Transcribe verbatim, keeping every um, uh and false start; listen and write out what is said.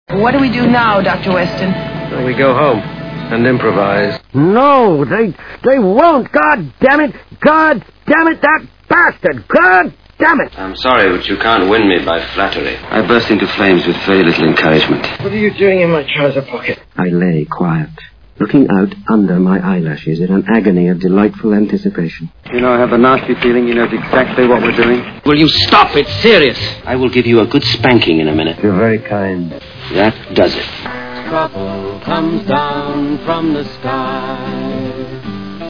What do we do now, Doctor Weston? Well, we go home and improvise. No, they they won't. God damn it. God damn it, that bastard. God damn it. I'm sorry, but you can't win me by flattery. I burst into flames with very little encouragement. What are you doing in my trouser pocket? I lay quiet, looking out under my eyelashes in an agony of delightful anticipation. You know, I have a nasty feeling he knows exactly what we're doing. Will you stop? It's serious. I will give you a good spanking in a minute. You're very kind. That does it. Trouble comes down from the sky.